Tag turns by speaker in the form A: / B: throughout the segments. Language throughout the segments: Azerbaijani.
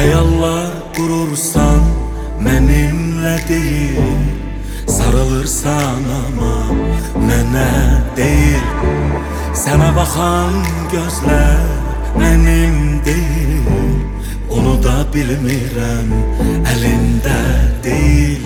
A: Hayallar kurursan benimle değil, sarılırsan ama mənə değil. Sənə baxan gözlər mənim değil, onu da bilmirəm, əlində değil.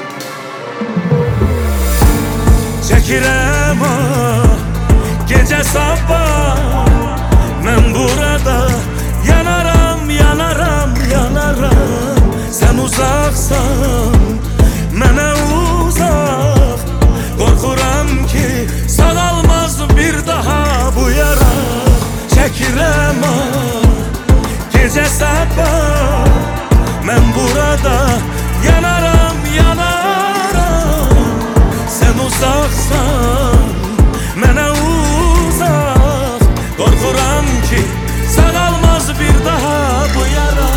A: Çəkirəm gecə sabah, mən burada yanaram, yanaram, yanaram. Sən uzaqsan, mənə uzaq, qorxuram ki sağalmaz bir daha bu yara. Çəkirəm gecə sabah, mən burada yanaram, yanaram. Sən uzaqsan, mənə uzaq, qorxuram ki sağalmaz bir daha bu yara.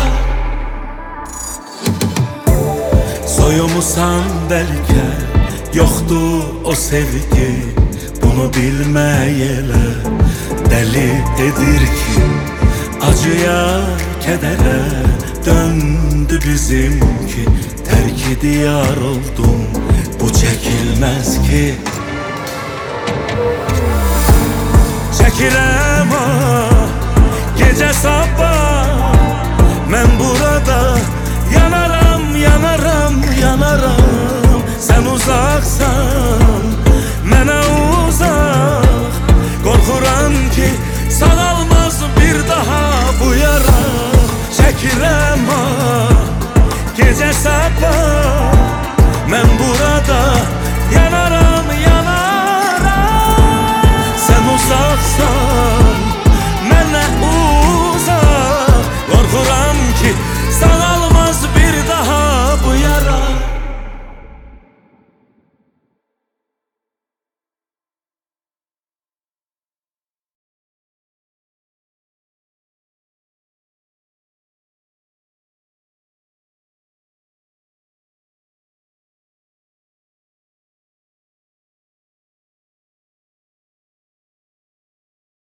A: Soyumusan bəlkə, yoxdur o sevgi, bunu bilməyələ dəli edir ki, acıya, kədərə döndü bizimki. Tərk diyar oldum, bu çəkilməz ki. Çəkirəm gecə sabah, mən burada yanaram, yanaram, yanaram. Sən uzaqsan, mənə uzaq, qorxuram ki sağalmaz bir daha bu yara. Çəkirəm gecə sabah,